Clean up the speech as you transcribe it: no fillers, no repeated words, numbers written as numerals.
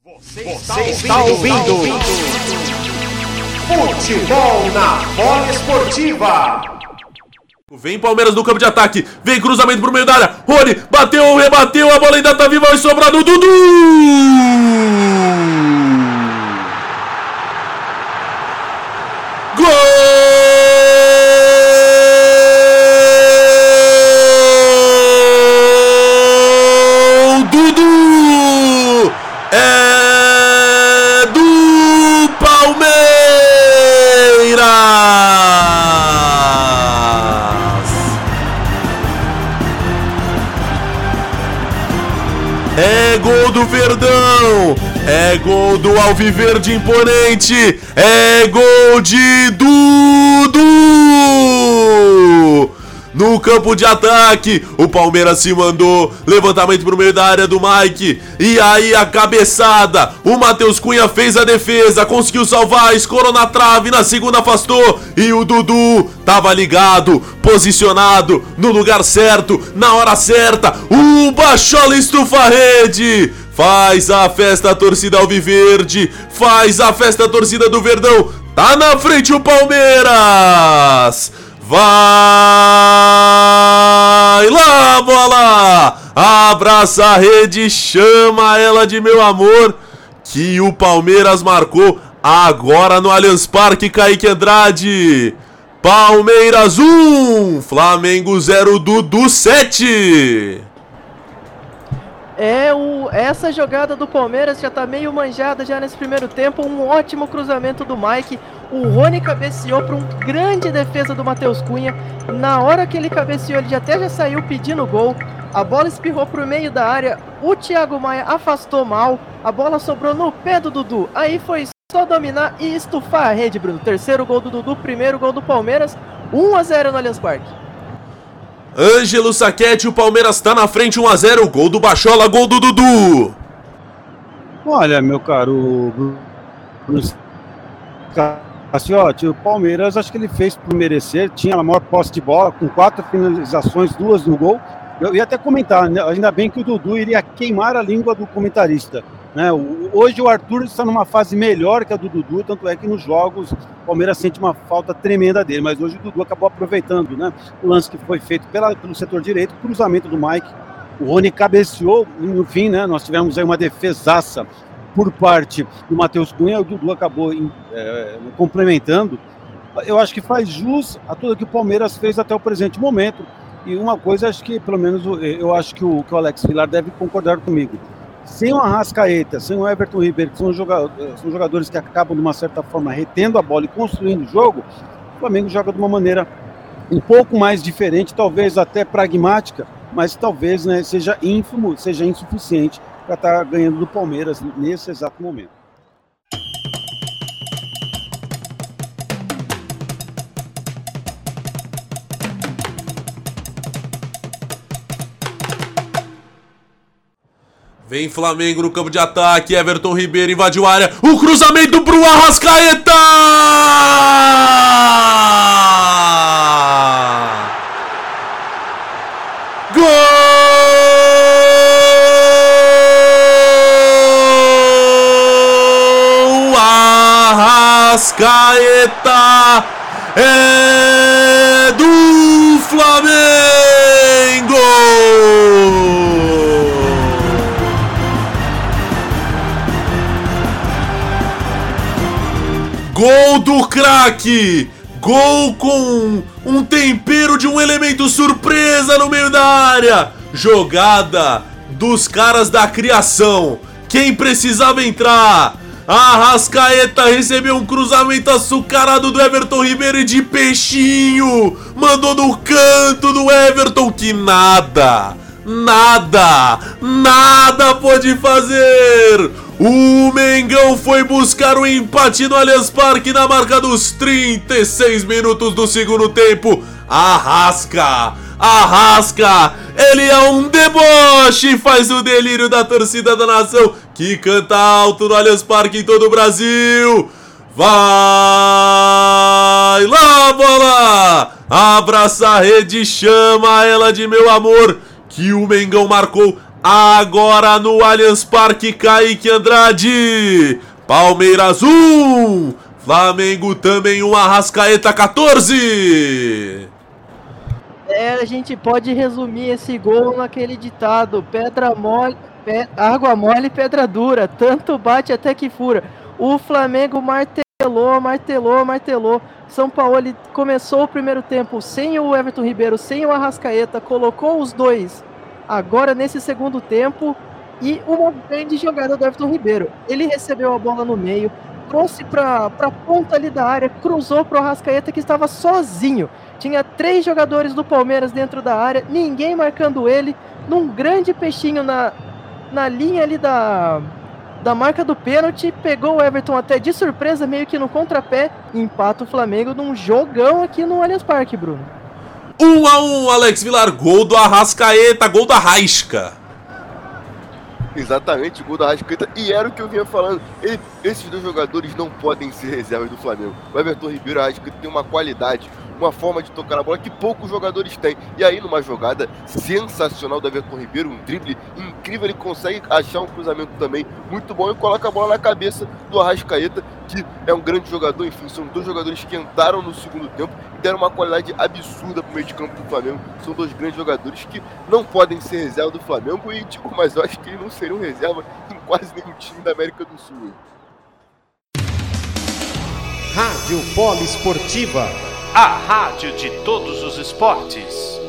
Você está ouvindo Futebol na Bola Esportiva. Vem Palmeiras no campo de ataque, vem cruzamento pro meio da área, Rony, bateu, rebateu, a bola ainda tá viva, vai sobrar no Dudu! Gol! Dudu! É do Palmeiras! É gol do Verdão, é gol do Alviverde imponente, é gol de Dudu! No campo de ataque, o Palmeiras se mandou, levantamento pro meio da área do Mike, e aí a cabeçada, o Matheus Cunha fez a defesa, conseguiu salvar, escorou na trave, na segunda afastou, e o Dudu tava ligado, posicionado, no lugar certo, na hora certa, o Bachola estufa a rede, faz a festa a torcida alviverde, faz a festa a torcida do Verdão, tá na frente o Palmeiras! Vai lá, bola! Abraça a rede, chama ela de meu amor, que o Palmeiras marcou agora no Allianz Parque, Kaique Andrade. Palmeiras 1, Flamengo 0, Dudu 7. Essa jogada do Palmeiras já tá meio manjada já nesse primeiro tempo. Um ótimo cruzamento do Mike. O Rony cabeceou para uma grande defesa do Matheus Cunha. Na hora que ele cabeceou, ele já saiu pedindo gol. A bola espirrou pro meio da área. O Thiago Maia afastou mal. A bola sobrou no pé do Dudu. Aí foi só dominar e estufar a rede, Bruno. Terceiro gol do Dudu, primeiro gol do Palmeiras. 1-0 no Allianz Parque. Ângelo Sacchetti, o Palmeiras tá na frente, 1-0, gol do Bachola, gol do Dudu. Olha, meu caro Bruno Cassiotti, o Palmeiras acho que ele fez por merecer, tinha a maior posse de bola, com 4 finalizações, 2 no gol. Eu ia até comentar, né? Ainda bem que o Dudu iria queimar a língua do comentarista, né? Hoje o Arthur está numa fase melhor que a do Dudu, tanto é que nos jogos o Palmeiras sente uma falta tremenda dele, mas hoje o Dudu acabou aproveitando, né? O lance que foi feito pelo setor direito, cruzamento do Mike, o Rony cabeceou, no fim, né? Nós tivemos aí uma defesaça por parte do Matheus Cunha, o Dudu acabou complementando. Eu acho que faz jus a tudo que o Palmeiras fez até o presente momento. E uma coisa, acho que pelo menos eu acho que o Alex Vilar deve concordar comigo. Sem o Arrascaeta, sem o Everton Ribeiro, que são jogadores que acabam de uma certa forma retendo a bola e construindo o jogo, o Flamengo joga de uma maneira um pouco mais diferente, talvez até pragmática, mas talvez, né, seja ínfimo, seja insuficiente para estar ganhando do Palmeiras nesse exato momento. Vem Flamengo no campo de ataque, Everton Ribeiro invadiu a área, o cruzamento pro Arrascaeta! Gol! Arrascaeta é do Flamengo! Gol do craque! Gol com um tempero de um elemento surpresa no meio da área! Jogada dos caras da criação! Quem precisava entrar? Arrascaeta recebeu um cruzamento açucarado do Everton Ribeiro e de peixinho! Mandou no canto do Everton que nada pôde fazer! O Mengão foi buscar o empate no Allianz Parque na marca dos 36 minutos do segundo tempo. Arrasca! Ele é um deboche, faz o delírio da torcida da nação que canta alto no Allianz Parque em todo o Brasil. Vai lá, bola! Abraça a rede, chama ela de meu amor, que o Mengão marcou Agora no Allianz Parque, Kaique Andrade. Palmeiras 1, Flamengo também 1, Arrascaeta 14. A gente pode resumir esse gol naquele ditado: água mole, pedra dura, tanto bate até que fura. O Flamengo martelou. São Paulo começou o primeiro tempo sem o Everton Ribeiro, sem o Arrascaeta, colocou os dois agora nesse segundo tempo, e uma grande jogada do Everton Ribeiro. Ele recebeu a bola no meio, trouxe para a ponta ali da área, cruzou para o Arrascaeta, que estava sozinho. Tinha 3 jogadores do Palmeiras dentro da área, ninguém marcando ele, num grande peixinho na linha ali da marca do pênalti, pegou o Everton até de surpresa, meio que no contrapé, e empata o Flamengo num jogão aqui no Allianz Parque, Bruno. 1-1, Alex Vilar, gol do Arrascaeta, gol da Arrasca. Exatamente, o gol da Arrascaeta, e era o que eu vinha falando. Esses dois jogadores não podem ser reservas do Flamengo. O Everton Ribeiro e a Arrascaeta tem uma qualidade, uma forma de tocar a bola que poucos jogadores têm. E aí, numa jogada sensacional do Everton Ribeiro, um drible incrível, ele consegue achar um cruzamento também muito bom e coloca a bola na cabeça do Arrascaeta, que é um grande jogador. Enfim, são 2 jogadores que entraram no segundo tempo e deram uma qualidade absurda pro meio de campo do Flamengo. São 2 grandes jogadores que não podem ser reserva do Flamengo e, mas eu acho que eles não seriam reserva em quase nenhum time da América do Sul. Rádio Poliesportiva, a rádio de todos os esportes.